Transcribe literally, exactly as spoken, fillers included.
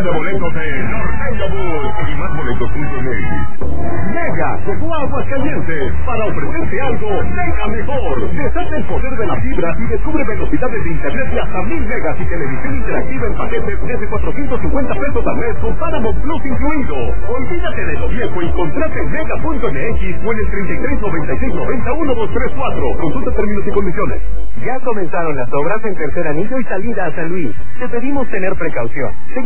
de boletos de Norteño Bus y más boletos punto net. Mega llegó a Aguascalientes para ofrecerte algo mega mejor. Desata el poder de la fibra y descubre velocidades de internet de hasta mil megas y televisión interactiva en paquetes desde cuatrocientos cincuenta pesos al mes con Paramount Plus incluido. Olvídate de lo viejo y contrate en mega punto m x o en el treinta y tres noventa y seis noventa uno dos tres cuatro. Consulta términos y condiciones. Ya comenzaron las obras en Tercer Anillo y salida a San Luis. Te pedimos tener precaución.